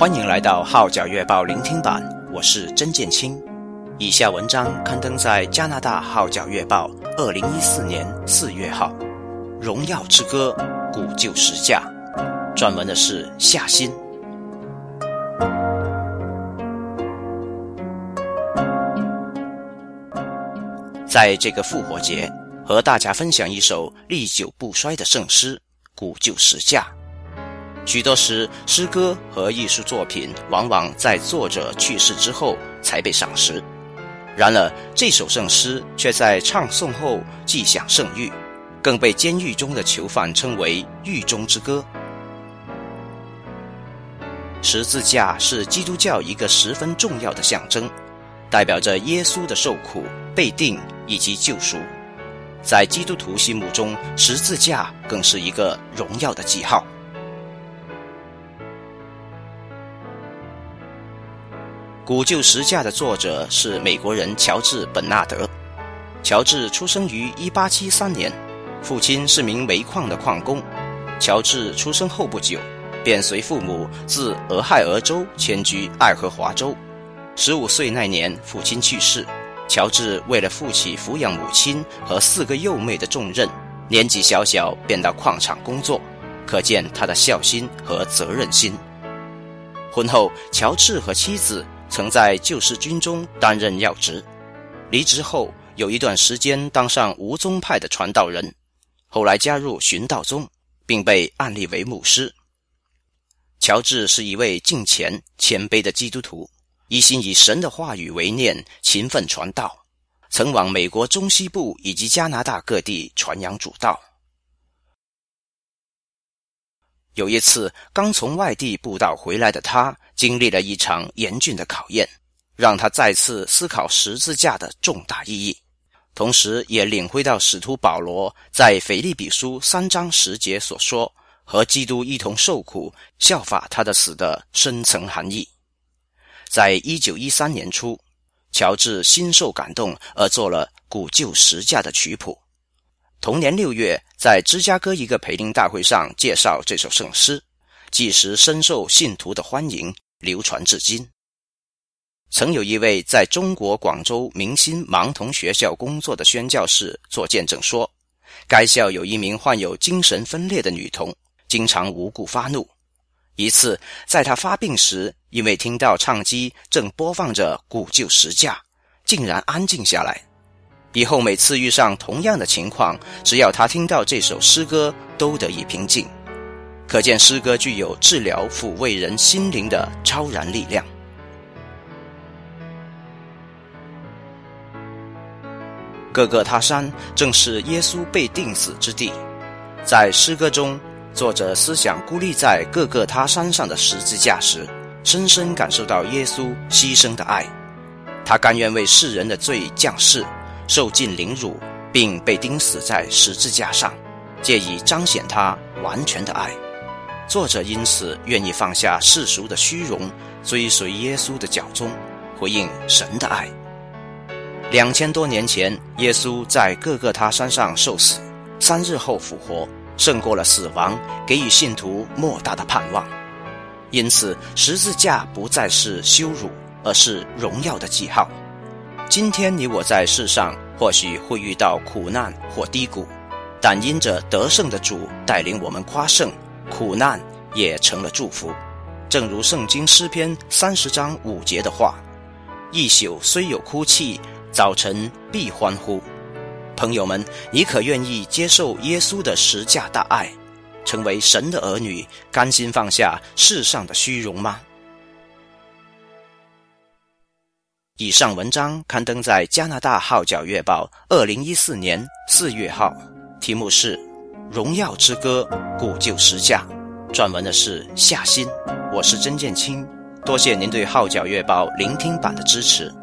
欢迎来到号角月报聆听版，我是曾建清。以下文章刊登在加拿大号角月报2014年4月号，荣耀之歌，古旧十架，撰文的是夏新。在这个复活节，和大家分享一首历久不衰的圣诗《古旧十架》。许多时，诗歌和艺术作品往往在作者去世之后才被赏识。然而，这首圣诗却在唱诵后既享盛誉，更被监狱中的囚犯称为狱中之歌。十字架是基督教一个十分重要的象征，代表着耶稣的受苦、被定以及救赎。在基督徒心目中，十字架更是一个荣耀的记号。古旧十架的作者是美国人乔治·本纳德。乔治出生于1873年，父亲是名煤矿的矿工。乔治出生后不久，便随父母自俄亥俄州迁居爱荷华州。15岁那年，父亲去世，乔治为了负起抚养母亲和4个幼妹的重任，年纪小小便到矿场工作，可见他的孝心和责任心。婚后，乔治和妻子曾在救世军中担任要职，离职后有一段时间当上无宗派的传道人，后来加入寻道宗，并被按立为牧师。乔治是一位敬虔谦卑的基督徒，一心以神的话语为念，勤奋传道，曾往美国中西部以及加拿大各地传扬主道。有一次，刚从外地布道回来的他，经历了一场严峻的考验，让他再次思考十字架的重大意义，同时也领会到使徒保罗在腓立比书3章10节所说，和基督一同受苦，效法他的死的深层含义。在1913年初，乔治心受感动而做了古旧十架的曲谱。同年6月，在芝加哥一个培灵大会上介绍这首圣诗，即时深受信徒的欢迎，流传至今。曾有一位在中国广州明星盲童学校工作的宣教士作见证说，该校有一名患有精神分裂的女童，经常无故发怒。一次，在她发病时，因为听到唱机正播放着古旧十架，竟然安静下来。以后每次遇上同样的情况，只要他听到这首诗歌，都得以平静。可见诗歌具有治疗抚慰人心灵的超然力量。各个他山正是耶稣被钉死之地。在诗歌中，作者思想孤立在各个他山上的十字架时，深深感受到耶稣牺牲的爱。他甘愿为世人的罪降世，受尽凌辱，并被钉死在十字架上，借以彰显他完全的爱。作者因此愿意放下世俗的虚荣，追随耶稣的脚踪，回应神的爱。2000多年前，耶稣在各个他山上受死，3日后复活，胜过了死亡，给予信徒莫大的盼望。因此，十字架不再是羞辱，而是荣耀的记号。今天你我在世上或许会遇到苦难或低谷，但因着得胜的主带领我们夸胜，苦难也成了祝福。正如圣经诗篇30章5节的话，一宿虽有哭泣，早晨必欢呼。朋友们，你可愿意接受耶稣的十架大爱，成为神的儿女，甘心放下世上的虚荣吗？以上文章刊登在加拿大号角月报2014年4月号，题目是《荣耀之歌，古旧十架》，撰文的是夏新。我是曾建清，多谢您对号角月报聆听版的支持。